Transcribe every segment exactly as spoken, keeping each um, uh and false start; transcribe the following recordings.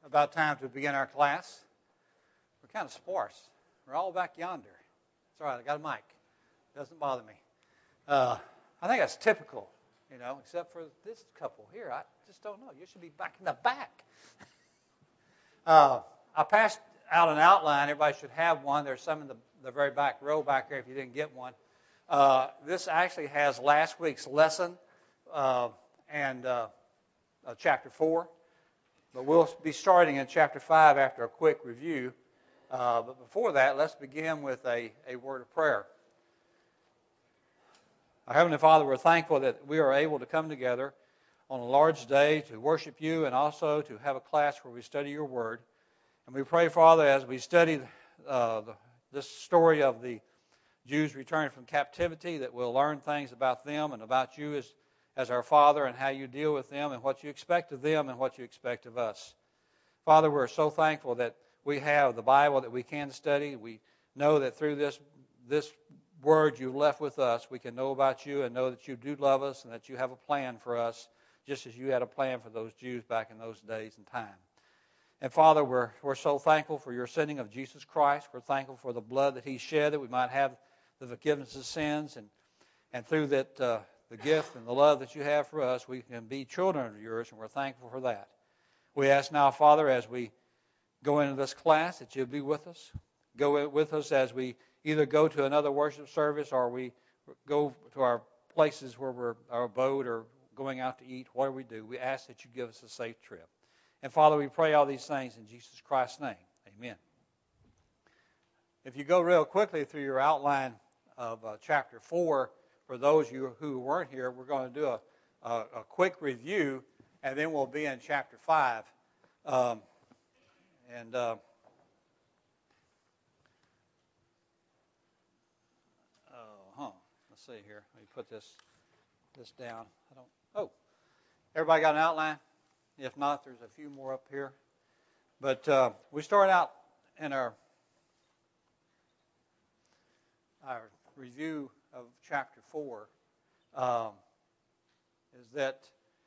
about time to begin our class. We're kind of sparse. We're all back yonder. It's all right. I got a mic. Doesn't bother me. Uh, I think that's typical, you know, except for this couple here. I just don't know. You should be back in the back. uh, I passed out an outline. Everybody should have one. There's some in the, the very back row back there if you didn't get one. Uh, this actually has last week's lesson uh, and uh, uh, chapter four. But we'll be starting in chapter five after a quick review. Uh, but before that, let's begin with a, a word of prayer. Our Heavenly Father, we're thankful that we are able to come together on a large day to worship you and also to have a class where we study your word. And we pray, Father, as we study uh, the, this story of the Jews returning from captivity, that we'll learn things about them and about you as as our Father and how you deal with them and what you expect of them and what you expect of us. Father, we're so thankful that we have the Bible that we can study. We know that through this, this word you've left with us, we can know about you and know that you do love us and that you have a plan for us, just as you had a plan for those Jews back in those days and time. And Father, we're, we're so thankful for your sending of Jesus Christ. We're thankful for the blood that he shed, that we might have the forgiveness of sins. And, and through that uh, the gift and the love that you have for us, we can be children of yours, and we're thankful for that. We ask now, Father, as we go into this class, that you'll be with us. Go with us as we either go to another worship service or we go to our places where we're our abode or going out to eat, whatever we do. We ask that you give us a safe trip. And Father, we pray all these things in Jesus Christ's name. Amen. If you go real quickly through your outline of uh, chapter four, for those of you who weren't here, we're going to do a, a, a quick review, and then we'll be in chapter five. Um, and uh, oh, huh. Let's see here. Let me put this this down. I don't. Oh, everybody got an outline? If not, there's a few more up here. But uh, we start out in our our review of chapter four. Um, is that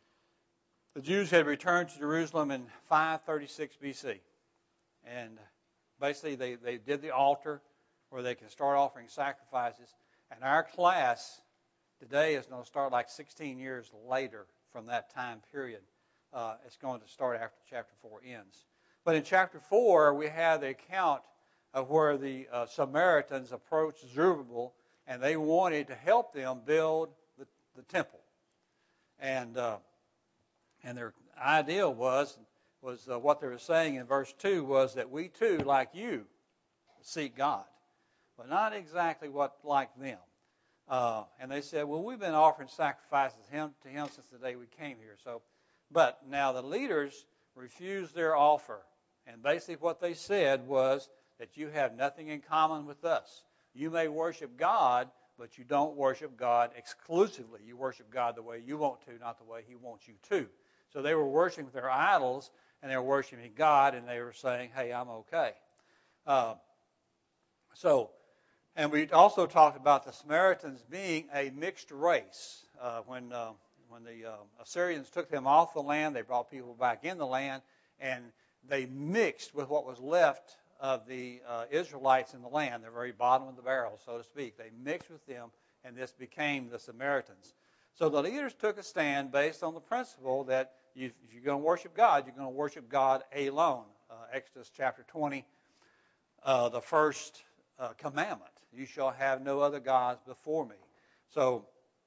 the Jews had returned to Jerusalem in five thirty-six B C. And basically they, they did the altar where they can start offering sacrifices. And our class today is going to start like sixteen years later from that time period. Uh, it's going to start after chapter four ends. But in chapter four, we have the account of where the uh, Samaritans approached Zerubbabel, and they wanted to help them build the, the temple. And uh, and their idea was, was uh, what they were saying in verse two was that we too, like you, seek God. But not exactly what like them. Uh, and they said, well, we've been offering sacrifices to him, to him since the day we came here. So, but now the leaders refused their offer. And basically what they said was that you have nothing in common with us. You may worship God, but you don't worship God exclusively. You worship God the way you want to, not the way he wants you to. So they were worshiping their idols, and they were worshiping God, and they were saying, hey, I'm okay. Uh, so, and we also talked about the Samaritans being a mixed race. Uh, when uh, when the uh, Assyrians took them off the land, they brought people back in the land, and they mixed with what was left of the uh, Israelites in the land, the very bottom of the barrel, so to speak. They mixed with them, and this became the Samaritans. So the leaders took a stand based on the principle that you, if you're going to worship God, you're going to worship God alone. Uh, Exodus chapter twenty, uh, the first uh, commandment, you shall have no other gods before me. So,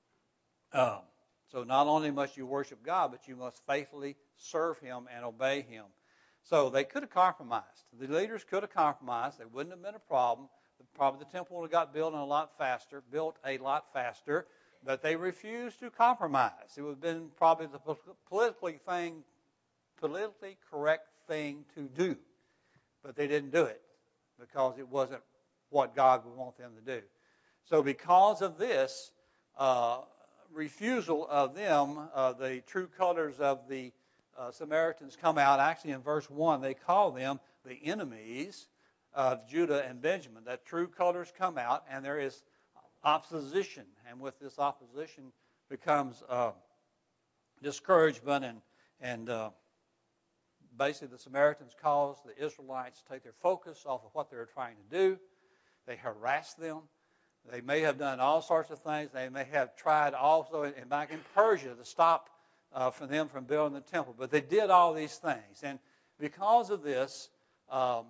um, so not only must you worship God, but you must faithfully serve him and obey him. So they could have compromised. The leaders could have compromised. There wouldn't have been a problem. Probably the temple would have got built a lot faster, built a lot faster, but they refused to compromise. It would have been probably the politically thing, politically correct thing to do, but they didn't do it because it wasn't what God would want them to do. So because of this uh, refusal of them, uh, the true colors of the Uh, Samaritans come out. Actually, in verse one, they call them the enemies of Judah and Benjamin. That true colors come out, and there is opposition. And with this opposition becomes uh, discouragement and, and uh, basically the Samaritans caused the Israelites to take their focus off of what they were trying to do. They harassed them. They may have done all sorts of things. They may have tried also in, back in Persia to stop uh, for them from building the temple. But they did all these things. And because of this um,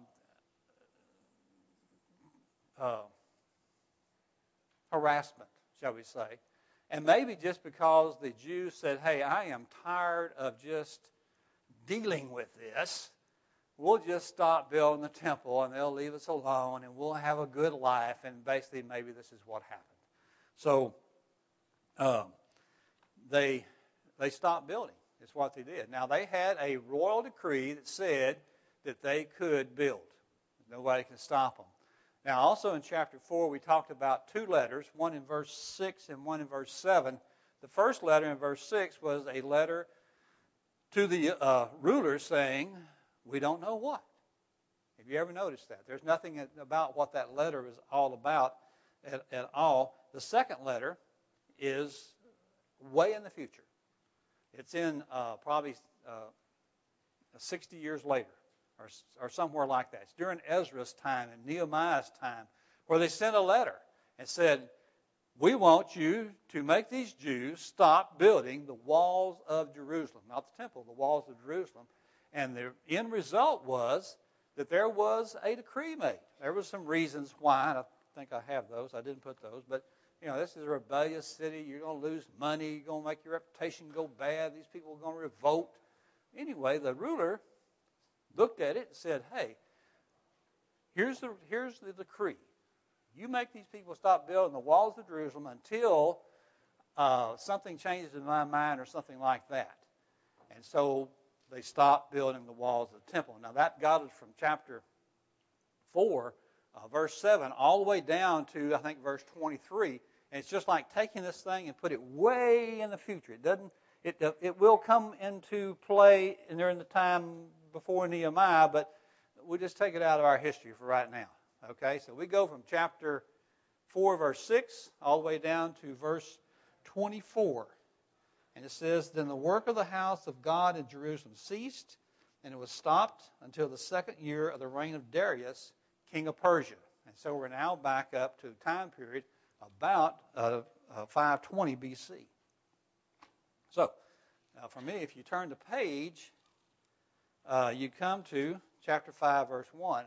uh, harassment, shall we say, and maybe just because the Jews said, hey, I am tired of just dealing with this, we'll just stop building the temple and they'll leave us alone and we'll have a good life. And basically maybe this is what happened. So um, they they stopped building is what they did. Now they had a royal decree that said that they could build. Nobody can stop them. Now also in chapter four we talked about two letters, one in verse six and one in verse seven. The first letter in verse six was a letter to the uh, rulers saying, we don't know what. Have you ever noticed that? There's nothing about what that letter is all about at, at all. The second letter is way in the future. It's in uh, probably uh, sixty years later or, or somewhere like that. It's during Ezra's time and Nehemiah's time where they sent a letter and said, we want you to make these Jews stop building the walls of Jerusalem. Not the temple, the walls of Jerusalem. And the end result was that there was a decree made. There were some reasons why, and I think I have those. I didn't put those. But, you know, this is a rebellious city. You're going to lose money. You're going to make your reputation go bad. These people are going to revolt. Anyway, the ruler looked at it and said, hey, here's the, here's the decree. You make these people stop building the walls of Jerusalem until uh, something changes in my mind or something like that. And so they stopped building the walls of the temple. Now that got us from chapter four, uh, verse seven, all the way down to, I think, verse twenty-three. And it's just like taking this thing and put it way in the future. It doesn't. It it will come into play during the time before Nehemiah, but we'll just take it out of our history for right now. Okay, so we go from chapter four, verse six, all the way down to verse twenty-four. And it says, then the work of the house of God in Jerusalem ceased, and it was stopped until the second year of the reign of Darius, king of Persia. And so we're now back up to a time period about uh, uh, five twenty B C. So, now for me, if you turn the page, uh, you come to chapter five, verse one.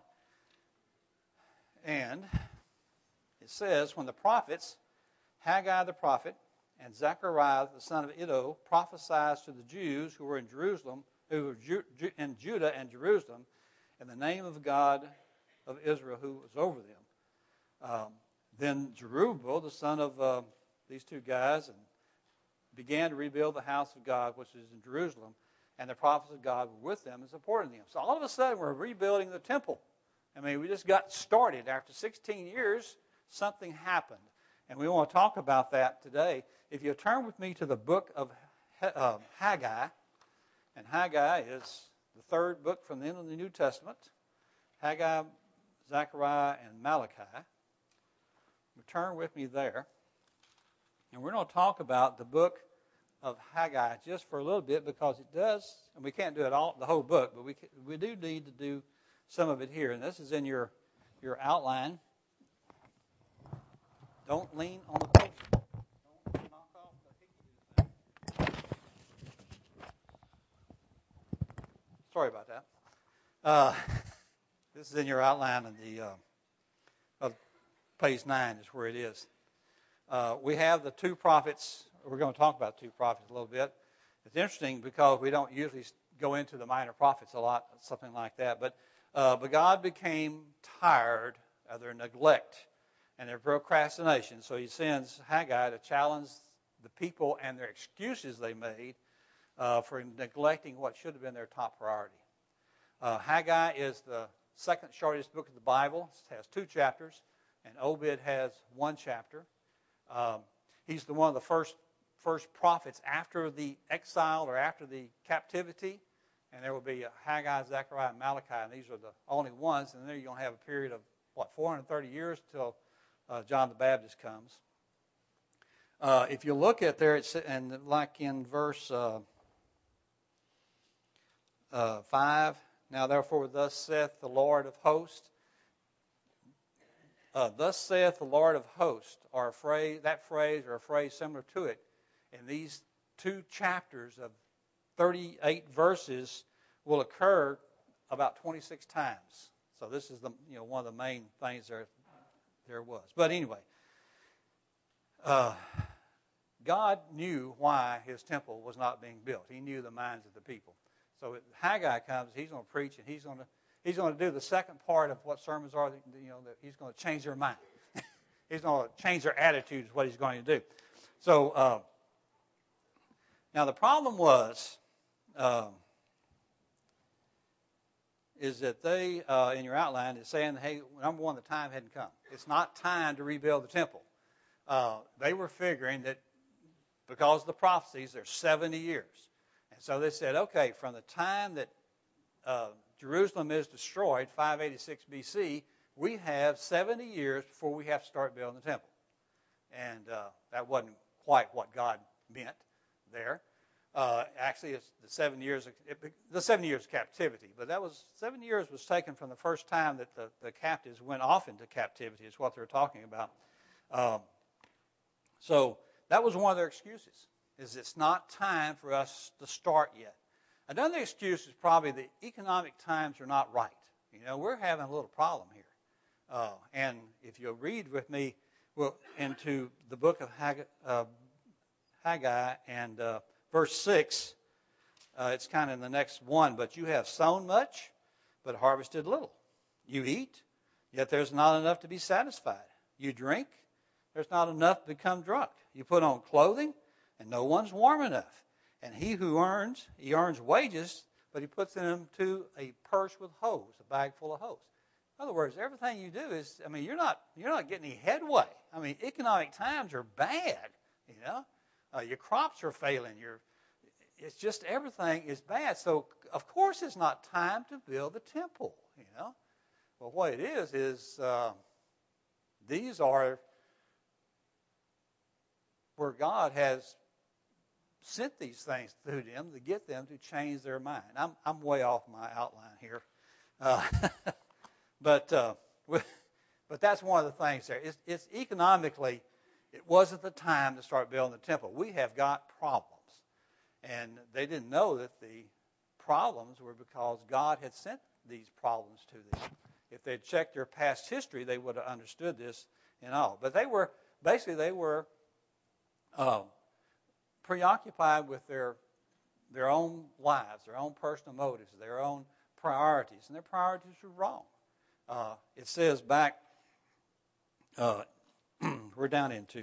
And it says, when the prophets, Haggai the prophet, and Zechariah the son of Iddo prophesied to the Jews who were in Jerusalem, who were Ju- Ju- in Judah and Jerusalem, in the name of God of Israel who was over them. Um, then Zerubbabel, the son of uh, these two guys, and began to rebuild the house of God, which is in Jerusalem, and the prophets of God were with them and supporting them. So all of a sudden, we're rebuilding the temple. I mean, we just got started. After sixteen years, something happened. And we want to talk about that today. If you turn with me to the book of uh, Haggai, and Haggai is the third book from the end of the New Testament, Haggai, Zechariah, and Malachi. Turn with me there. And we're going to talk about the book of Haggai just for a little bit because it does, and we can't do it all, the whole book, but we can, we do need to do some of it here. And this is in your, your outline. Don't lean on the page. Don't knock off the page. Sorry about that. Uh, this is in your outline in the uh, of page nine is where it is. Uh, we have the two prophets. We're going to talk about two prophets a little bit. It's interesting because we don't usually go into the minor prophets a lot, something like that. But uh, but God became tired of their neglect and their procrastination. So he sends Haggai to challenge the people and their excuses they made uh, for neglecting what should have been their top priority. Uh, Haggai is the second shortest book of the Bible. It has two chapters, and Obed has one chapter. Um, he's the one of the first first prophets after the exile or after the captivity. And there will be Haggai, Zechariah, and Malachi, and these are the only ones. And then you're going to have a period of, what, four hundred thirty years till Uh, John the Baptist comes. Uh, if you look at there, it's and like in verse uh, uh, five. Now therefore, thus saith the Lord of hosts. Uh, thus saith the Lord of hosts, or a phrase, that phrase or a phrase similar to it, in these two chapters of thirty-eight verses will occur about twenty-six times. So this is the you know one of the main things there there was. But anyway, uh, God knew why His temple was not being built. He knew the minds of the people. So Haggai comes, he's going to preach, and he's going to he's going to do the second part of what sermons are. You know, that he's going to change their mind. He's going to change their attitude is what he's going to do. So uh, now the problem was. Um, is that they, uh, in your outline, is saying, hey, number one, the time hadn't come. It's not time to rebuild the temple. Uh, they were figuring that because of the prophecies, there's seventy years. And so they said, okay, from the time that uh, Jerusalem is destroyed, five eighty-six B C, we have seventy years before we have to start building the temple. And uh, that wasn't quite what God meant there. Uh, actually, it's the seven years of, it, the seven years of captivity, but that was seven years was taken from the first time that the, the captives went off into captivity. Is what they're talking about. Um, so that was one of their excuses. Is it's not time for us to start yet. Another excuse is probably the economic times are not right. You know, we're having a little problem here. Uh, and if you'll read with me, well, into the book of Haggai, uh, Haggai and. Uh, Verse six, uh, it's kind of in the next one, but you have sown much, but harvested little. You eat, yet there's not enough to be satisfied. You drink, there's not enough to become drunk. You put on clothing, and no one's warm enough. And he who earns, he earns wages, but he puts them to a purse with holes, a bag full of holes. In other words, everything you do is, I mean, you're not you're not getting any headway. I mean, economic times are bad, you know. Uh, your crops are failing. Your, it's just everything is bad. So, of course, it's not time to build the temple, you know. Well, what it is is uh, these are where God has sent these things through them to get them to change their mind. I'm I'm way off my outline here, uh, but uh, but that's one of the things there. It's, it's economically. It wasn't the time to start building the temple. We have got problems. And they didn't know that the problems were because God had sent these problems to them. If they'd checked their past history, they would have understood this and all. But they were, basically, they were uh, preoccupied with their their own lives, their own personal motives, their own priorities. And their priorities were wrong. Uh, it says back... Uh, We're down into,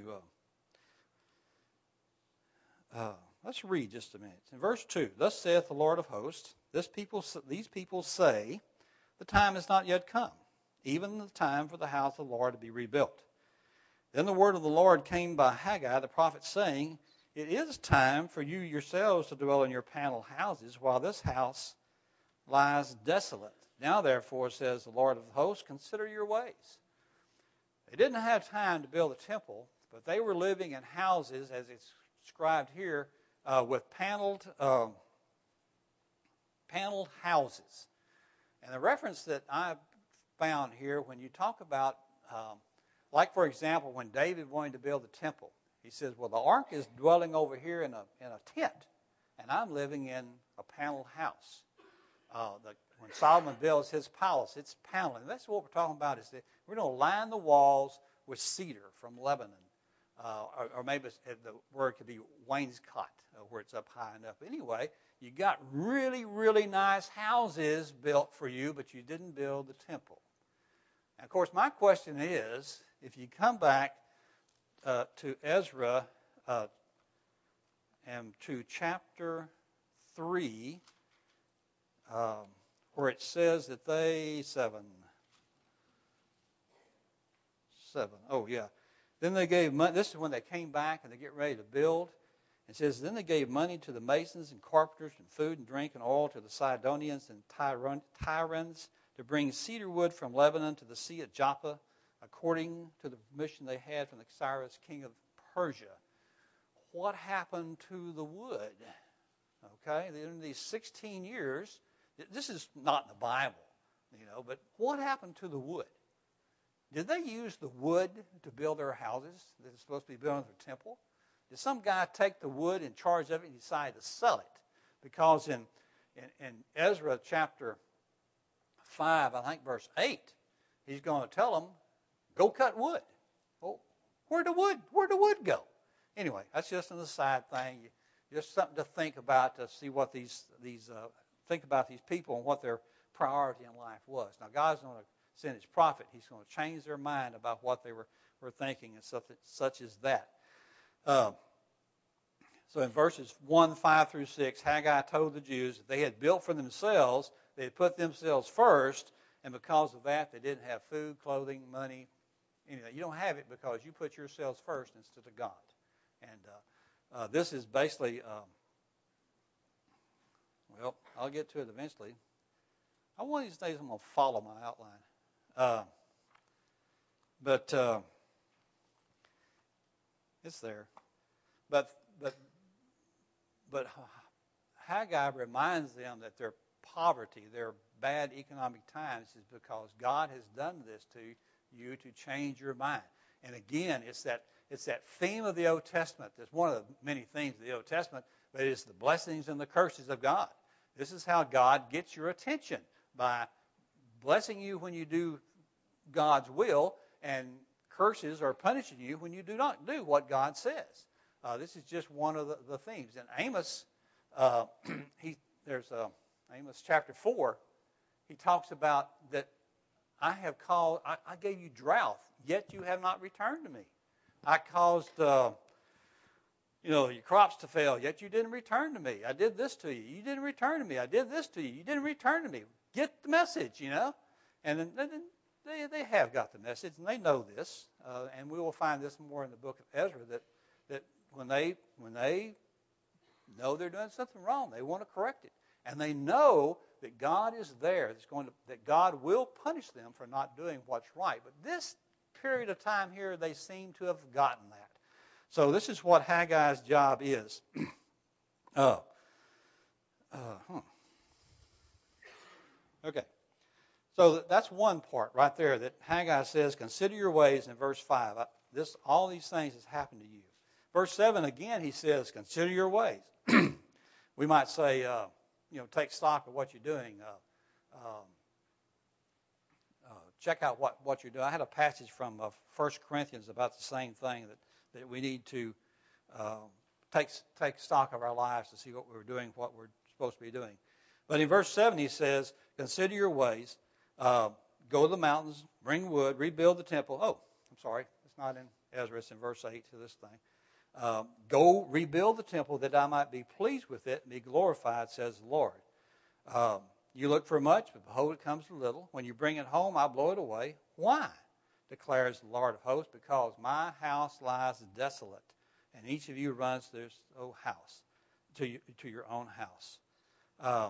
uh, uh, let's read just a minute. In verse two, thus saith the Lord of hosts, this people, these people say, the time has not yet come, even the time for the house of the Lord to be rebuilt. Then the word of the Lord came by Haggai, the prophet, saying, it is time for you yourselves to dwell in your paneled houses, while this house lies desolate. Now, therefore, says the Lord of hosts, consider your ways. They didn't have time to build a temple, but they were living in houses, as it's described here, uh, with paneled uh, paneled houses. And the reference that I found here, when you talk about, um, like for example, when David wanted to build the temple, he says, well, the ark is dwelling over here in a in a tent, and I'm living in a paneled house. Uh, the, when Solomon builds his palace, it's paneling. That's what we're talking about. Is that we're going to line the walls with cedar from Lebanon, uh, or, or maybe the word could be wainscot, uh, where it's up high enough. But anyway, you got really, really nice houses built for you, but you didn't build the temple. And of course, my question is, if you come back uh, to Ezra uh, and to chapter three. Um, where it says that they, seven, seven, oh yeah. Then they gave money, this is when they came back and they get ready to build. It says, then they gave money to the masons and carpenters and food and drink and oil to the Sidonians and Tyrans to bring cedar wood from Lebanon to the sea at Joppa, according to the permission they had from the Cyrus, king of Persia. What happened to the wood? Okay, in these sixteen years, This is not in the Bible, you know, but what happened to the wood? Did they use the wood to build their houses that are supposed to be built in their temple? Did some guy take the wood in charge of it and decide to sell it? Because in, in, in Ezra chapter five, I think verse eight, he's going to tell them, go cut wood. Well, where'd the wood, where'd the wood go? Anyway, that's just an aside thing. Just something to think about to see what these, these uh, think about these people and what their priority in life was. Now, God's going to send his prophet. He's going to change their mind about what they were, were thinking and such, such as that. Um, so in verses one, five through six, Haggai told the Jews that they had built for themselves, they had put themselves first, and because of that, they didn't have food, clothing, money, anything. You don't have it because you put yourselves first instead of God. And uh, uh, this is basically, um, well, I'll get to it eventually. I one of these days I'm going to follow my outline. Uh, but uh, it's there. But but but Haggai reminds them that their poverty, their bad economic times, is because God has done this to you to change your mind. And again, it's that it's that theme of the Old Testament. That's one of the many themes of the Old Testament, but it's the blessings and the curses of God. This is how God gets your attention, by blessing you when you do God's will, and curses or punishing you when you do not do what God says. Uh, this is just one of the, the themes. In Amos, uh, he there's uh, Amos chapter four. He talks about that I have called, I, I gave you drought, yet you have not returned to me. I caused, uh, you know, your crops to fail, yet you didn't return to me. I did this to you. You didn't return to me. I did this to you. You didn't return to me. Get the message, you know. And then, then they they have got the message, and they know this. Uh, and we will find this more in the book of Ezra, that that when they when they know they're doing something wrong, they want to correct it, and they know that God is there. That's going to that God will punish them for not doing what's right. But this period of time here, they seem to have forgotten that. So this is what Haggai's job is. uh, uh, huh. Okay. So that's one part right there that Haggai says, consider your ways in verse five. This, all these things has happened to you. Verse seven, again, he says, consider your ways. We might say, uh, you know, take stock of what you're doing. Uh, um, uh, check out what, what you're doing. I had a passage from uh, First Corinthians about the same thing, that, that we need to uh, take, take stock of our lives to see what we're doing, what we're supposed to be doing. But in verse seven, he says, consider your ways. Uh, go to the mountains, bring wood, rebuild the temple. Oh, I'm sorry. It's not in Ezra. It's in verse eight to this thing. Um, go rebuild the temple that I might be pleased with it and be glorified, says the Lord. Um, you look for much, but behold, it comes to little. When you bring it home, I'll blow it away. Why? Declares the Lord of hosts, because my house lies desolate, and each of you runs to his own house, to, you, to your own house. Um,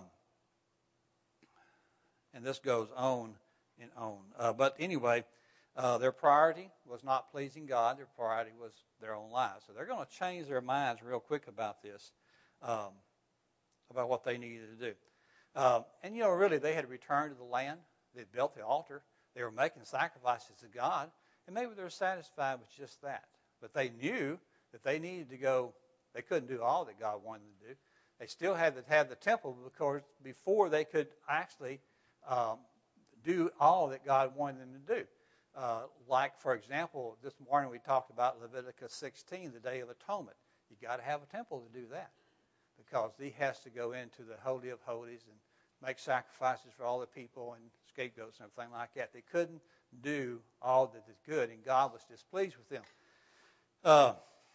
and this goes on and on. Uh, but anyway, uh, their priority was not pleasing God. Their priority was their own lives. So they're going to change their minds real quick about this, um, about what they needed to do. Um, and, you know, really, they had returned to the land. They built the altar. They were making sacrifices to God. And maybe they were satisfied with just that. But they knew that they needed to go. They couldn't do all that God wanted them to do. They still had to have the temple, because before they could actually um, do all that God wanted them to do. Uh, like, for example, this morning we talked about Leviticus sixteen, the Day of Atonement. You got to have a temple to do that, because he has to go into the Holy of Holies and make sacrifices for all the people and scapegoats and everything like that. They couldn't do all that is good, and God was displeased with them. Uh,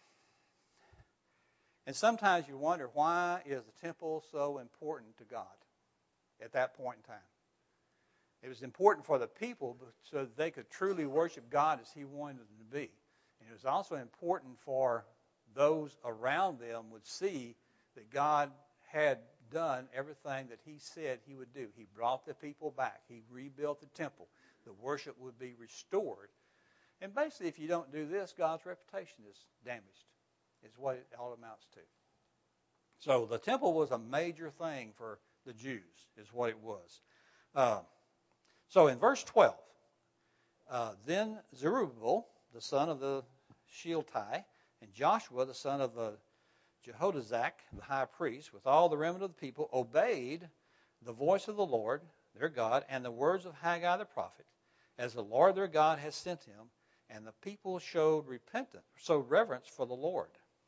and sometimes you wonder, why is the temple so important to God at that point in time? It was important for the people so that they could truly worship God as he wanted them to be. And it was also important for those around them would see that God had done everything that he said he would do. He brought the people back. He rebuilt the temple. The worship would be restored. And basically, if you don't do this, God's reputation is damaged, is what it all amounts to. So the temple was a major thing for the Jews, is what it was. Uh, so in verse twelve, uh, then Zerubbabel, the son of the Shealtiel, and Joshua, the son of the Jehozadak, the high priest, with all the remnant of the people, obeyed the voice of the Lord, their God, and the words of Haggai the prophet, as the Lord their God has sent him, and the people showed repentance, showed reverence for the Lord.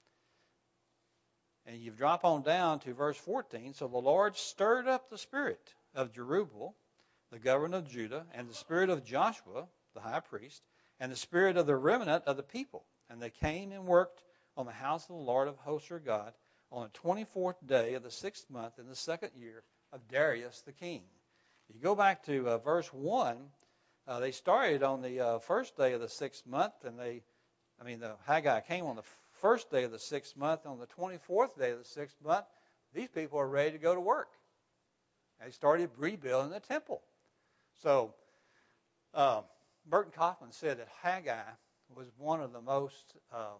And you drop on down to verse fourteen. So the Lord stirred up the spirit of Jerubbaal, the governor of Judah, and the spirit of Joshua, the high priest, and the spirit of the remnant of the people. And they came and worked on the house of the Lord of hosts your God on the twenty-fourth day of the sixth month in the second year of Darius the king. If you go back to uh, verse one, uh, they started on the uh, first day of the sixth month, and they, I mean, the Haggai came on the first day of the sixth month. On the twenty-fourth day of the sixth month, these people are ready to go to work. They started rebuilding the temple. So, uh, Burton Kaufman said that Haggai was one of the most uh,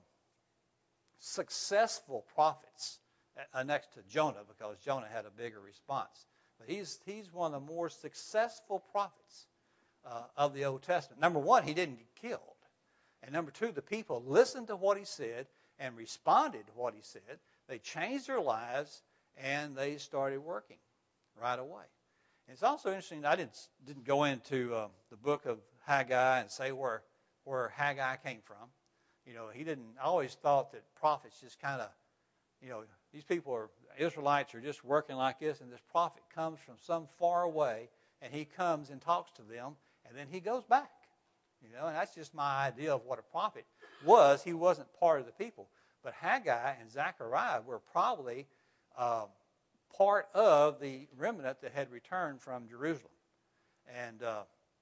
successful prophets uh, next to Jonah, because Jonah had a bigger response. But he's he's one of the more successful prophets uh, of the Old Testament. Number one, he didn't get killed. And number two, the people listened to what he said and responded to what he said. They changed their lives, and they started working right away. And it's also interesting, I didn't didn't go into uh, the book of Haggai and say where where Haggai came from. You know, he didn't. I always thought that prophets just kind of, you know, these people are Israelites are just working like this, and this prophet comes from some far away, and he comes and talks to them, and then he goes back. You know, and that's just my idea of what a prophet was. He wasn't part of the people. But Haggai and Zechariah were probably uh, part of the remnant that had returned from Jerusalem. And uh,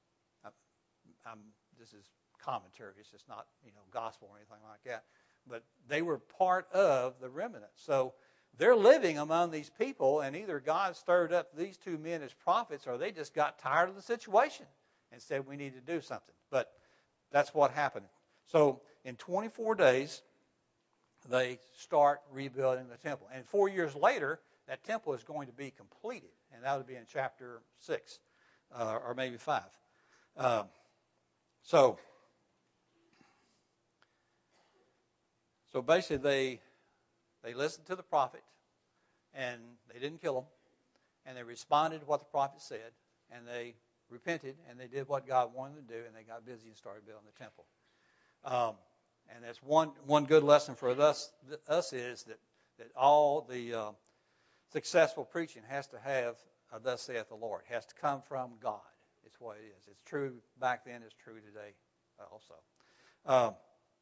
I'm, this is commentary. It's just not, you know, gospel or anything like that. But they were part of the remnant. So they're living among these people, and either God stirred up these two men as prophets, or they just got tired of the situation and said, we need to do something. But that's what happened. So in twenty-four days, they start rebuilding the temple. And four years later, that temple is going to be completed. And that would be in chapter six, uh, or maybe five. Um, so, so basically they they listened to the prophet, and they didn't kill him. And they responded to what the prophet said. And they repented, and they did what God wanted them to do, and they got busy and started building the temple. Um, and that's one one good lesson for us. Us is that that all the uh, successful preaching has to have a "Thus saith the Lord." It has to come from God. It's what it is. It's true back then. It's true today also. Um,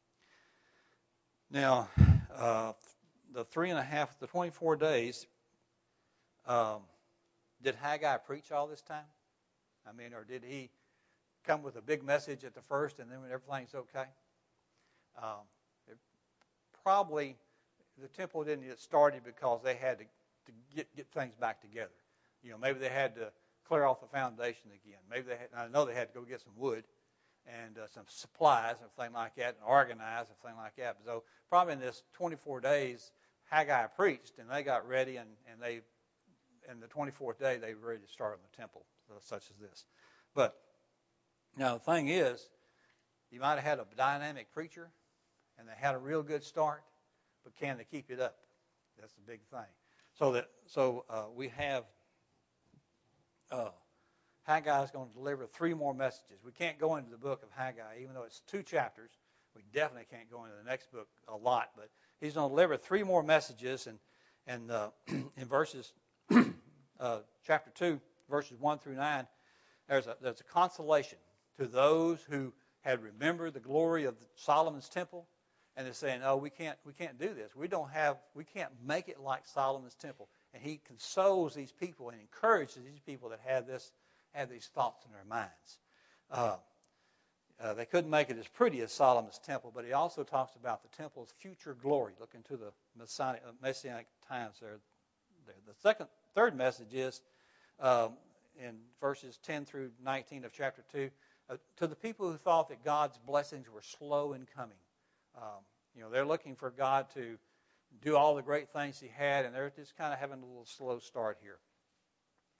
now, uh, the three and a half, the twenty-four days. Um, did Haggai preach all this time? I mean, or did he come with a big message at the first, and then when everything's okay? Um, it probably the temple didn't get started because they had to, to get get things back together. You know, maybe they had to clear off the foundation again. Maybe they had, I know they had to go get some wood and uh, some supplies and things like that, and organize and things like that. So probably in this twenty-four days, Haggai preached, and they got ready, and, and they, in the twenty-fourth day, they were ready to start on the temple, such as this. But now the thing is, you might have had a dynamic preacher, and they had a real good start, but can they keep it up? That's the big thing. So that so uh, we have uh, Haggai is going to deliver three more messages. We can't go into the book of Haggai, even though it's two chapters. We definitely can't go into the next book a lot, but he's going to deliver three more messages, and and uh, in verses uh, chapter two, verses one through nine, there's a there's a consolation to those who had remembered the glory of Solomon's temple, and they're saying, "Oh, we can't we can't do this. We don't have we can't make it like Solomon's temple." And he consoles these people and encourages these people that have this have these thoughts in their minds. Uh, uh, they couldn't make it as pretty as Solomon's temple, but he also talks about the temple's future glory. Look into the Messianic, Messianic times there. there. The second, third message is um, in verses ten through nineteen of chapter two, uh, to the people who thought that God's blessings were slow in coming. Um, you know, they're looking for God to do all the great things he had, and they're just kind of having a little slow start here.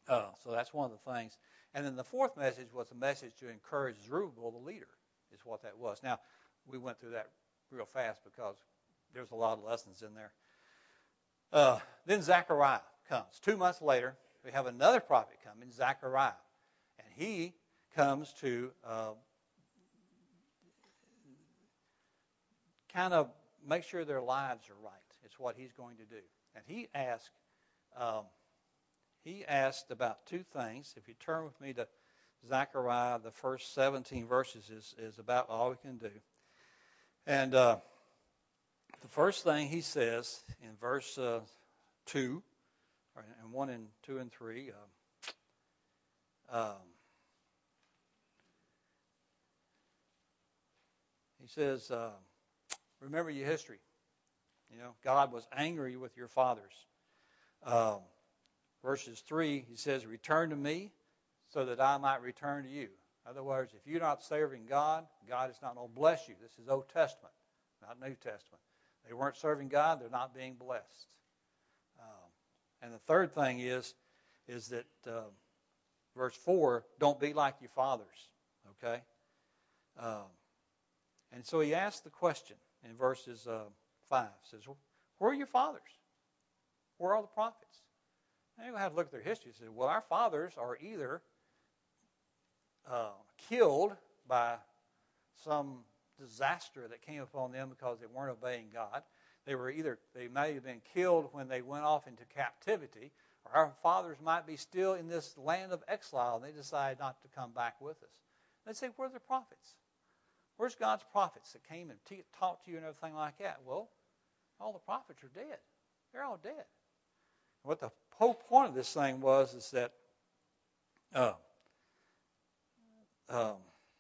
Uh, so that's one of the things. And then the fourth message was a message to encourage Zerubbabel, the leader, is what that was. Now, we went through that real fast because there's a lot of lessons in there. Uh, then Zechariah comes. Two months later, we have another prophet coming, Zechariah. And he comes to uh, kind of make sure their lives are right. It's what he's going to do. And he asked, um, he asked about two things. If you turn with me to Zechariah, the first seventeen verses is, is about all we can do. And uh, the first thing he says in verse uh, two, or in one and two and three, um, um, he says, uh, remember your history. You know, God was angry with your fathers. Um, verses three, he says, return to me so that I might return to you. In other words, if you're not serving God, God is not going to bless you. This is Old Testament, not New Testament. They weren't serving God, they're not being blessed. Um, and the third thing is, is that uh, verse four, don't be like your fathers, okay? Um, and so he asked the question in verses uh, five, says, where are your fathers? Where are the prophets? And you have to look at their history. He said, well, our fathers are either uh, killed by some disaster that came upon them because they weren't obeying God. They were either, they may have been killed when they went off into captivity, or our fathers might be still in this land of exile, and they decided not to come back with us. They say, where's the prophets? Where's God's prophets that came and te- taught to you and everything like that? Well, all the prophets are dead. They're all dead. What the whole point of this thing was is that uh, um,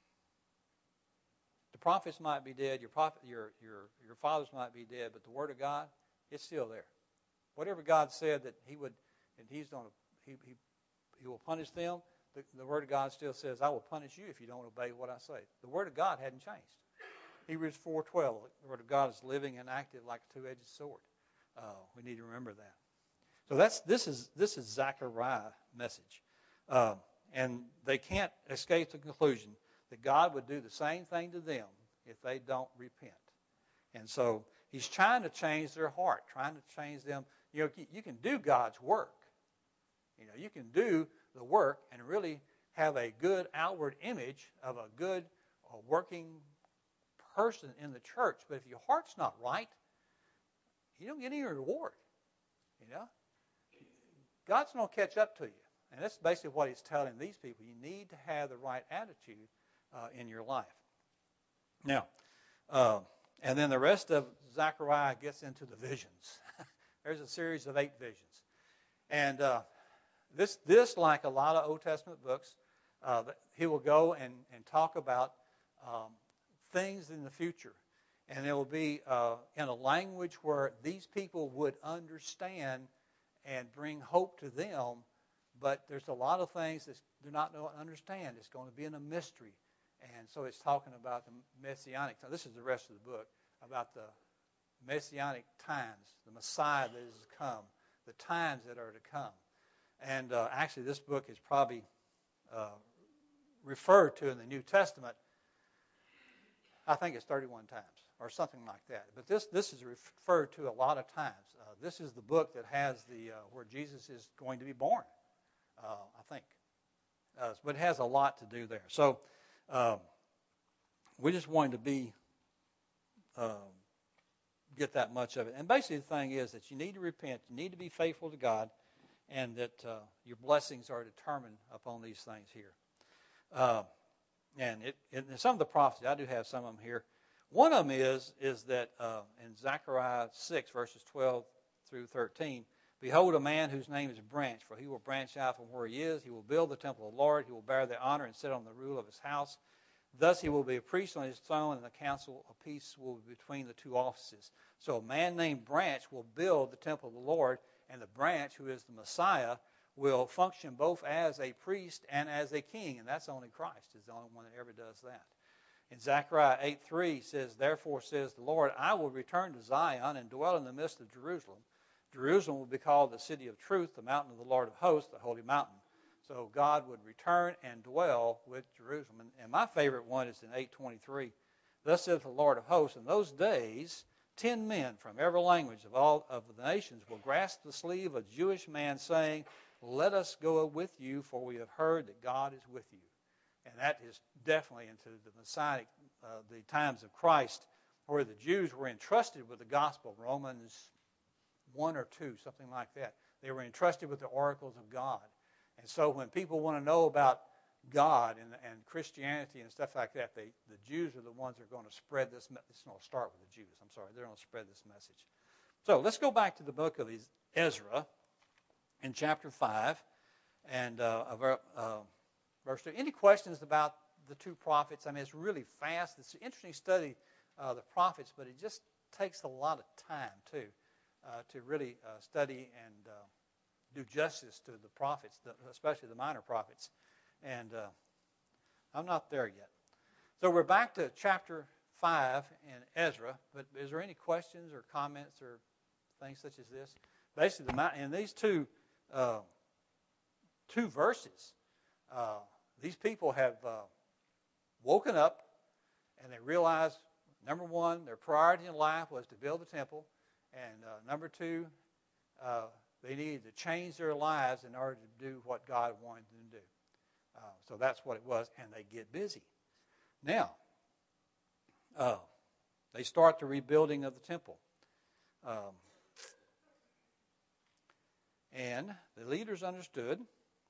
the prophets might be dead, your prophet, your your your fathers might be dead, but the Word of God, it's still there. Whatever God said that He would, and He's going to, He He He will punish them. The, the Word of God still says, I will punish you if you don't obey what I say. The Word of God hadn't changed. Hebrews four twelve, the Word of God is living and active like a two-edged sword. Uh, we need to remember that. So that's this is this is Zechariah's message, uh, and they can't escape the conclusion that God would do the same thing to them if they don't repent. And so He's trying to change their heart, trying to change them. You know, you can do God's work. You know, you can do the work and really have a good outward image of a good uh, working person in the church. But if your heart's not right, you don't get any reward. You know, God's going to catch up to you. And that's basically what He's telling these people. You need to have the right attitude uh, in your life. Now, uh, and then the rest of Zechariah gets into the visions. There's a series of eight visions. And uh, this, this, like a lot of Old Testament books, uh, he will go and, and talk about um, things in the future. And it will be uh, in a language where these people would understand and bring hope to them. But there's a lot of things that they're not going to understand. It's going to be in a mystery. And so it's talking about the messianic. Now, this is the rest of the book, about the messianic times, the Messiah that is to come, the times that are to come. And uh, actually, this book is probably uh, referred to in the New Testament, I think it's thirty-one times or something like that. But this this is referred to a lot of times. Uh, this is the book that has the uh, where Jesus is going to be born, uh, I think. Uh, but it has a lot to do there. So um, we just wanted to be um, get that much of it. And basically the thing is that you need to repent, you need to be faithful to God, and that uh, your blessings are determined upon these things here. Uh, and it, it, some of the prophecies, I do have some of them here. One of them is is that uh, in Zechariah six, verses twelve through thirteen, behold, a man whose name is Branch, for he will branch out from where he is. He will build the temple of the Lord. He will bear the honor and sit on the rule of his house. Thus he will be a priest on his throne, and the council of peace will be between the two offices. So a man named Branch will build the temple of the Lord, and the branch, who is the Messiah, will function both as a priest and as a king. And that's only Christ is the only one that ever does that. In Zechariah eight three says, therefore says the Lord, I will return to Zion and dwell in the midst of Jerusalem. Jerusalem will be called the city of truth, the mountain of the Lord of hosts, the holy mountain. So God would return and dwell with Jerusalem. And, and my favorite one is in eight twenty-three. Thus saith the Lord of hosts, in those days, ten men from every language of all of the nations will grasp the sleeve of a Jewish man, saying, let us go with you, for we have heard that God is with you. And that is definitely into the Messianic, uh, the times of Christ, where the Jews were entrusted with the gospel, Romans one or two, something like that. They were entrusted with the oracles of God. And so when people want to know about God and, and Christianity and stuff like that, they, the Jews are the ones that are going to spread this. It's going to start with the Jews. I'm sorry. They're going to spread this message. So let's go back to the book of Ezra in chapter five and uh, uh, verse two. Any questions about the two prophets? I mean, it's really fast. It's an interesting study, uh, the prophets, but it just takes a lot of time, too, uh, to really uh, study and uh, do justice to the prophets, especially the minor prophets. And uh, I'm not there yet. So we're back to chapter five in Ezra, but is there any questions or comments or things such as this? Basically, the, in these two uh, two verses, uh, these people have uh, woken up and they realize, number one, their priority in life was to build the temple, and uh, number two, uh, they needed to change their lives in order to do what God wanted them to do. Uh, so that's what it was, and they get busy. Now, uh, they start the rebuilding of the temple. Um, and the leaders understood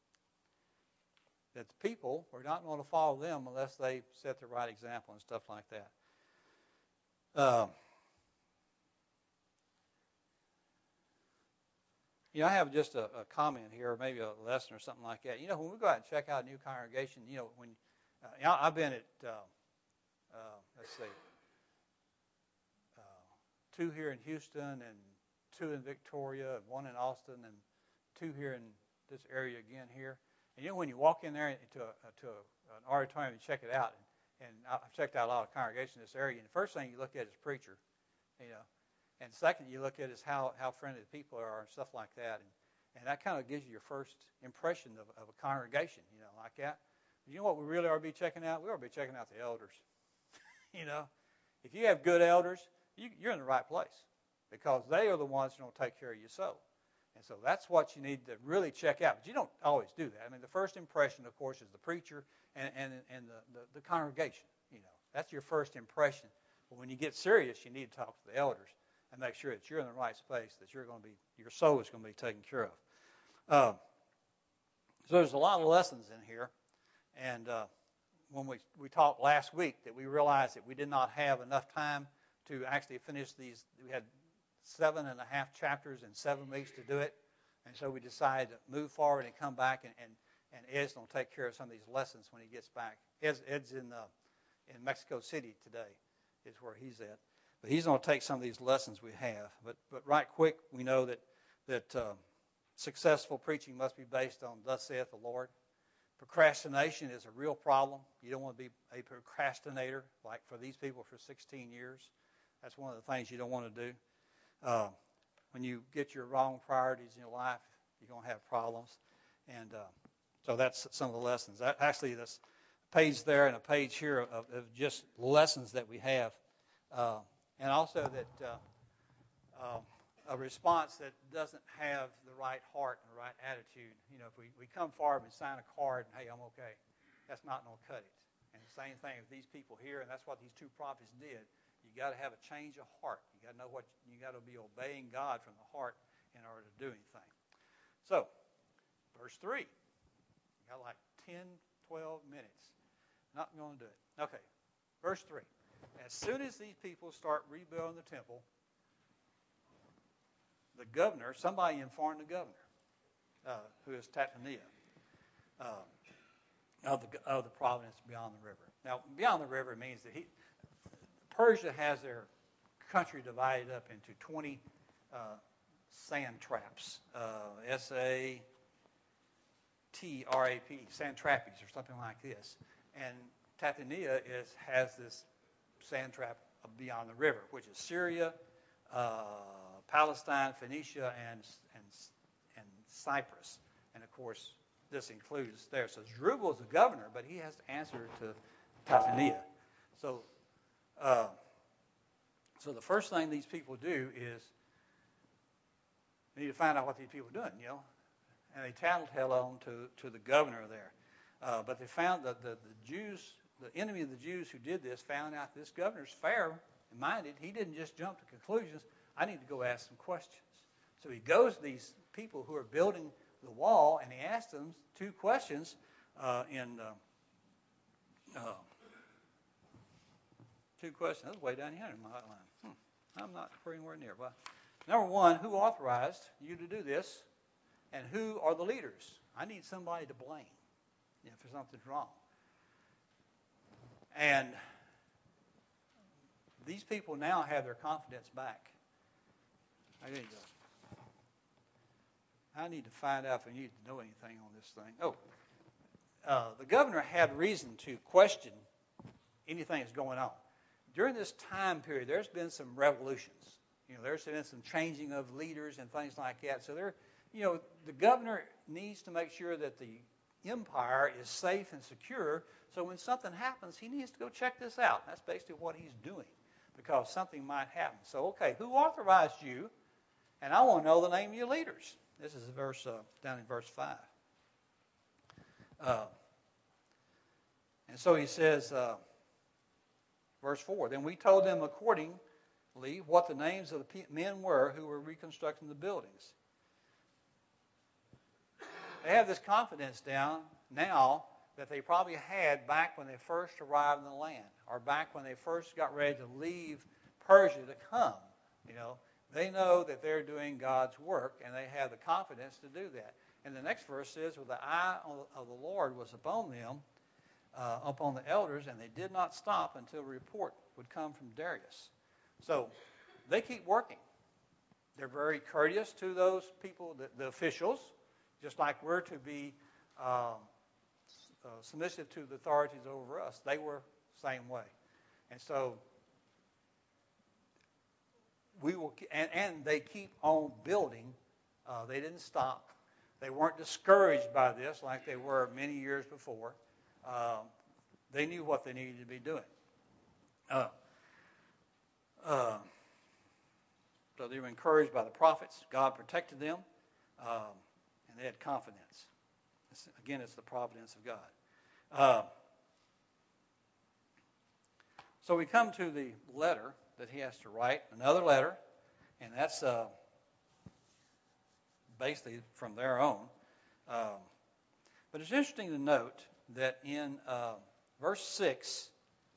that the people were not going to follow them unless they set the right example and stuff like that. Um, You know, I have just a, a comment here, or maybe a lesson or something like that. You know, when we go out and check out a new congregation, you know, when uh, you know, I've been at, uh, uh, let's see, uh, two here in Houston and two in Victoria, and one in Austin, and two here in this area again here. And you know, when you walk in there into a, to a, an auditorium and check it out, and, and I've checked out a lot of congregations in this area, and the first thing you look at is preacher, you know. And second, you look at is how, how friendly the people are and stuff like that. And, and that kind of gives you your first impression of, of a congregation, you know, like that. But you know what we really ought to be checking out? We ought to be checking out the elders. You know, if you have good elders, you, you're in the right place because they are the ones who are going to take care of your soul. And so that's what you need to really check out. But you don't always do that. I mean, the first impression, of course, is the preacher and, and, and the, the, the congregation. You know, that's your first impression. But when you get serious, you need to talk to the elders and make sure that you're in the right space, that you're going to be, your soul is going to be taken care of. Uh, so there's a lot of lessons in here. And uh, when we, we talked last week that we realized that we did not have enough time to actually finish these. We had seven and a half chapters in seven weeks to do it. And so we decided to move forward and come back, and, and, and Ed's going to take care of some of these lessons when he gets back. Ed's, Ed's in, uh, in Mexico City today is where he's at. But he's going to take some of these lessons we have. But but right quick, we know that that uh, successful preaching must be based on thus saith the Lord. Procrastination is a real problem. You don't want to be a procrastinator like for these people for sixteen years. That's one of the things you don't want to do. Uh, when you get your wrong priorities in your life, you're going to have problems. And uh, so that's some of the lessons. That, actually, this page there and a page here of, of just lessons that we have. Uh, And also that uh, uh, a response that doesn't have the right heart and the right attitude. You know, if we, we come forward and sign a card and, hey, I'm okay, that's not going to cut it. And the same thing with these people here, and that's what these two prophets did. You got to have a change of heart. You got to know what you got to be obeying God from the heart in order to do anything. So, verse three. You got like ten, twelve minutes. Not going to do it. Okay, verse three. As soon as these people start rebuilding the temple, the governor, somebody informed the governor, uh, who is Tatnaiah, uh, of the of the province beyond the river. Now, beyond the river means that he, Persia has their country divided up into twenty uh, satraps, uh, S A T R A P, satrapies, or something like this. And Tatnaiah is has this satrap beyond the river, which is Syria, uh, Palestine, Phoenicia, and, and and Cyprus, and of course this includes there. So Zerubbabel is the governor, but he has to answer to Tataniah. So, uh, so the first thing these people do is they need to find out what these people are doing, you know. And they tattletale on to, to the governor there. Uh, but they found that the, the Jews, the enemy of the Jews who did this, found out this governor's fair-minded. He didn't just jump to conclusions. I need to go ask some questions. So he goes to these people who are building the wall, and he asks them two questions uh, in uh, uh, two questions. That's way down here in my outline. Hmm. I'm not anywhere near. Well, number one, who authorized you to do this, and who are the leaders? I need somebody to blame if something's wrong. And these people now have their confidence back. I need to, I need to find out if I need to know anything on this thing. Oh, uh, the governor had reason to question anything that's going on. During this time period, there's been some revolutions. You know, there's been some changing of leaders and things like that. So there, you know, the governor needs to make sure that the empire is safe and secure. So when something happens, he needs to go check this out. That's basically what he's doing, because something might happen. So, okay, who authorized you? And I want to know the name of your leaders. This is verse uh, down in verse five. Uh, and so he says, uh, verse four, then we told them accordingly what the names of the men were who were reconstructing the buildings. They have this confidence down now that they probably had back when they first arrived in the land, or back when they first got ready to leave Persia to come. You know, they know that they're doing God's work, and they have the confidence to do that. And the next verse says, well, the eye of the Lord was upon them, uh, upon the elders, and they did not stop until a report would come from Darius. So they keep working. They're very courteous to those people, the, the officials, just like we're to be um, uh, submissive to the authorities over us. They were the same way. And so we will, and, and they keep on building. Uh, they didn't stop. They weren't discouraged by this like they were many years before. Um, they knew what they needed to be doing. Uh, uh, so they were encouraged by the prophets. God protected them, um, and they had confidence. It's, again, it's the providence of God. Uh, so we come to the letter that he has to write, another letter, and that's uh, basically from their own. Um, but it's interesting to note that in uh, verse six,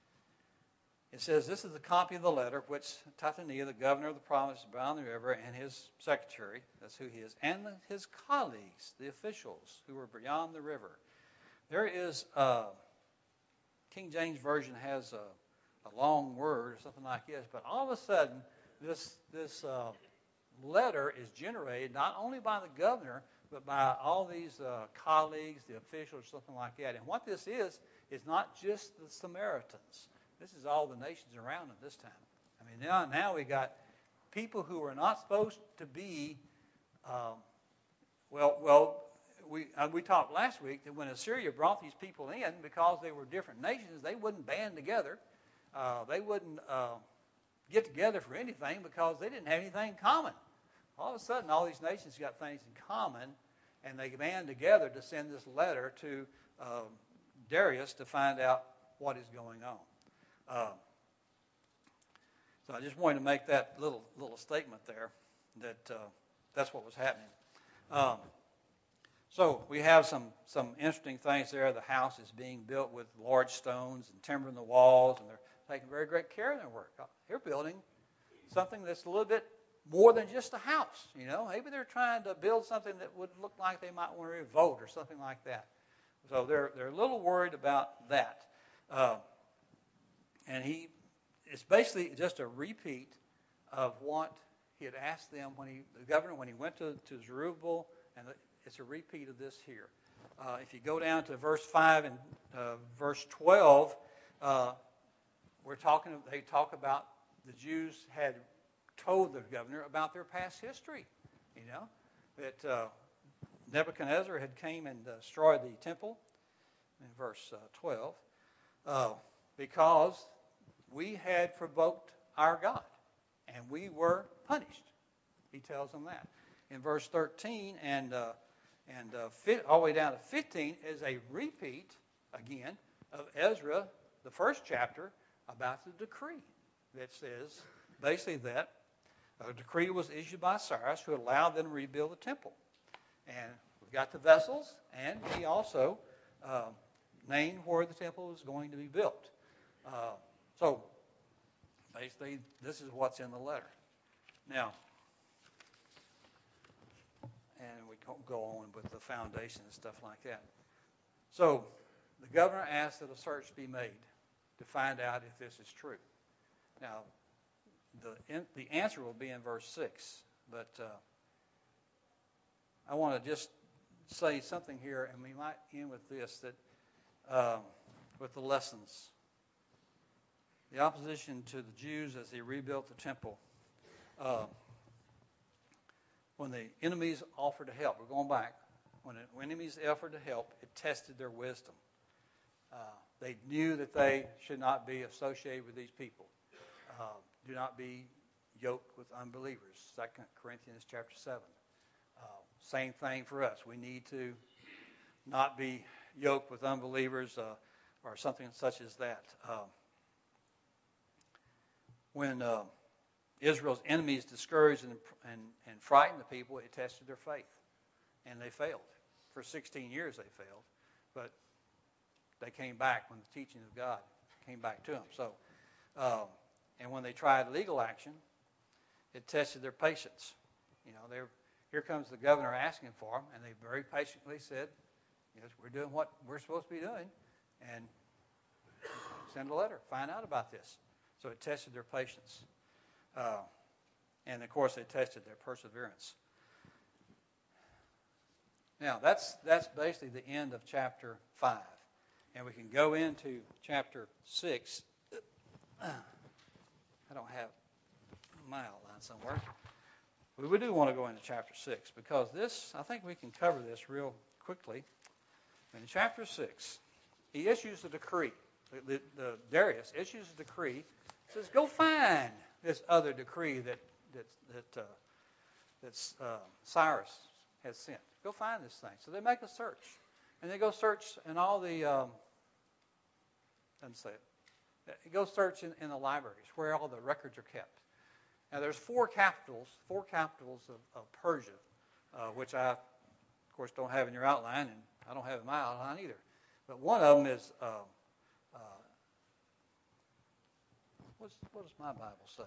it says, this is a copy of the letter which Tataniah, the governor of the province beyond the river, and his secretary, that's who he is, and his colleagues, the officials who were beyond the river. There is, uh, King James Version has a, a long word or something like this, but all of a sudden, this, this uh, letter is generated not only by the governor, but by all these uh, colleagues, the officials, something like that. And what this is, is not just the Samaritans. This is all the nations around at this time. I mean, now, now we got people who are not supposed to be, um, well, well, we uh, we talked last week that when Assyria brought these people in, because they were different nations, they wouldn't band together. Uh, they wouldn't uh, get together for anything because they didn't have anything in common. All of a sudden, all these nations got things in common, and they band together to send this letter to uh, Darius to find out what is going on. Uh, so I just wanted to make that little little statement there that uh, that's what was happening. Um, so we have some some interesting things there. The house is being built with large stones and timber in the walls, and they're taking very great care of their work. They're building something that's a little bit more than just a house. You know, maybe they're trying to build something that would look like they might want to revolt or something like that. So they're they're a little worried about that. Uh, And he, it's basically just a repeat of what he had asked them when he, the governor, when he went to, to Zerubbabel, and the, it's a repeat of this here. Uh, if you go down to verse five and uh, verse twelve, uh, we're talking. They talk about the Jews had told the governor about their past history. You know that uh, Nebuchadnezzar had came and destroyed the temple, in verse uh, twelve, uh, because we had provoked our God, and we were punished. He tells them that. In verse thirteen and uh, and uh, fit, all the way down to fifteen is a repeat, again, of Ezra, the first chapter, about the decree that says basically that a decree was issued by Cyrus who allowed them to rebuild the temple. And we've got the vessels, and he also uh, named where the temple was going to be built. Uh, so basically, this is what's in the letter. Now, and we go on with the foundation and stuff like that. So the governor asked that a search be made to find out if this is true. Now, the in, the answer will be in verse six, but uh, I want to just say something here, and we might end with this, that um, with the lessons. The opposition to the Jews as they rebuilt the temple. Uh, when the enemies offered to help, we're going back, when the enemies offered to help, it tested their wisdom. Uh, they knew that they should not be associated with these people. Uh, do not be yoked with unbelievers, Second Corinthians chapter seven. Uh, same thing for us. We need to not be yoked with unbelievers uh, or something such as that. Uh, when uh, Israel's enemies discouraged and, and, and frightened the people, it tested their faith. And they failed. For sixteen years they failed. But they came back when the teaching of God came back to them. So, um, and when they tried legal action, it tested their patience. You know, they're, here comes the governor asking for them, and they very patiently said, yes, we're doing what we're supposed to be doing, and send a letter, find out about this. So it tested their patience. Uh, and, of course, they tested their perseverance. Now, that's that's basically the end of chapter five. And we can go into chapter six. I don't have my outline somewhere. But we do want to go into chapter six because this, I think we can cover this real quickly. In chapter six, he issues a decree. The, the, the Darius issues a decree. Says, go find this other decree that that that uh, that's uh, Cyrus has sent. Go find this thing. So they make a search, and they go search in all the. Um, doesn't say it. They go search in, in the libraries where all the records are kept. Now there's four capitals, four capitals of, of Persia, uh, which I, of course, don't have in your outline, and I don't have in my outline either. But one of them is. Uh, uh, What's, what does my Bible say?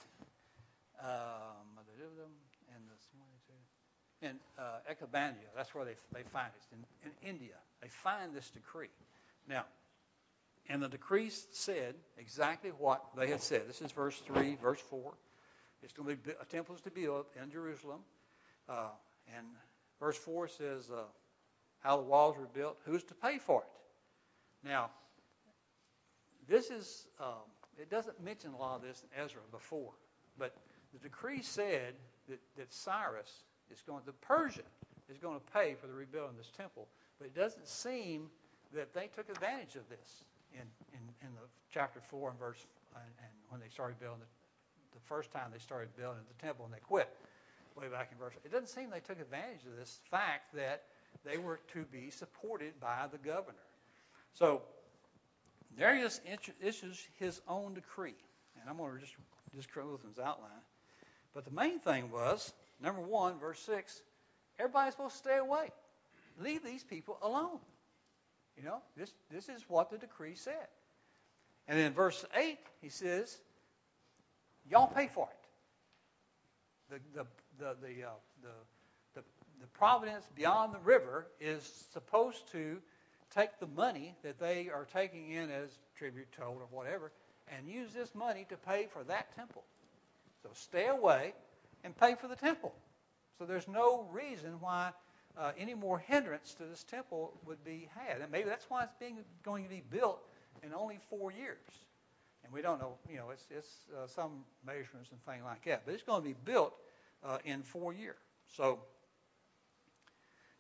Um, and the, in uh, Ecbatana, that's where they they find it. In, in India, they find this decree. Now, and the decree said exactly what they had said. This is verse three, verse four. It's going to be a temple is to be built in Jerusalem, uh, and verse four says uh, how the walls were built, who's to pay for it. Now, this is. Um, It doesn't mention a lot of this in Ezra before, but the decree said that, that Cyrus is going to, Persia is going to pay for the rebuilding of this temple, but it doesn't seem that they took advantage of this in, in, in the chapter four and verse, and, and when they started building, the, the first time they started building the temple and they quit, way back in verse, it doesn't seem they took advantage of this fact that they were to be supported by the governor. So, Darius issues his own decree, and I'm going to just just go through his outline. But the main thing was, number one, verse six, everybody's supposed to stay away. Leave these people alone. You know, this this is what the decree said. And then verse eight, he says, y'all pay for it. The the the the uh, the, the the providence beyond the river is supposed to take the money that they are taking in as tribute, toll, or whatever, and use this money to pay for that temple. So stay away and pay for the temple. So there's no reason why uh, any more hindrance to this temple would be had. And maybe that's why it's being going to be built in only four years. And we don't know, you know, it's, it's uh, some measurements and things like that. But it's going to be built uh, in four years. So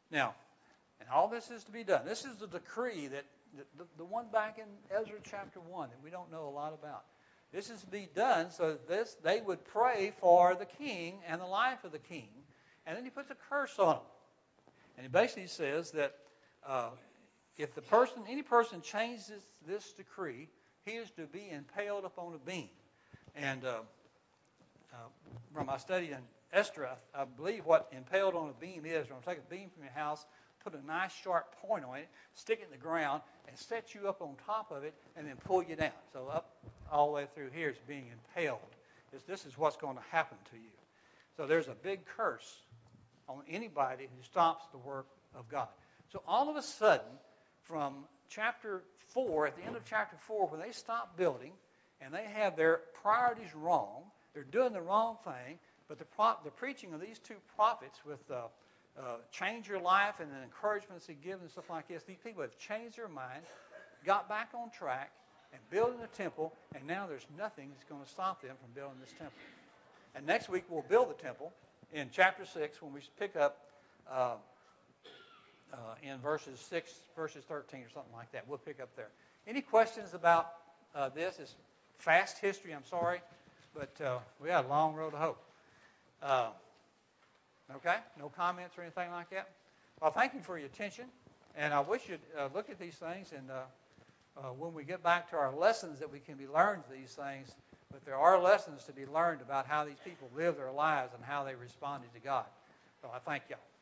Now, and all this is to be done. This is the decree that the, the, the one back in Ezra chapter one that we don't know a lot about. This is to be done so that this they would pray for the king and the life of the king, and then he puts a curse on them. And he basically says that uh, if the person, any person changes this decree, he is to be impaled upon a beam. And uh, uh, from my study in Esther, I, I believe what impaled on a beam is, you're going to take a beam from your house, put a nice sharp point on it, stick it in the ground, and set you up on top of it, and then pull you down. So up all the way through here is being impaled. This, this is what's going to happen to you. So there's a big curse on anybody who stops the work of God. So all of a sudden, from chapter four, at the end of chapter four, when they stop building and they have their priorities wrong, they're doing the wrong thing, but the, pro- the preaching of these two prophets with uh, uh, change your life and the encouragements they give and stuff like this, these people have changed their mind, got back on track, and building the temple, and now there's nothing that's going to stop them from building this temple. And next week we'll build the temple in chapter six when we pick up uh, uh, in verses six, verses thirteen or something like that. We'll pick up there. Any questions about uh, this? It's fast history, I'm sorry, but uh, we got a long road to hope. Uh, okay? No comments or anything like that? Well, thank you for your attention, and I wish you'd uh, look at these things, and uh, uh, when we get back to our lessons that we can be learned these things, but there are lessons to be learned about how these people live their lives and how they responded to God. So I thank y'all.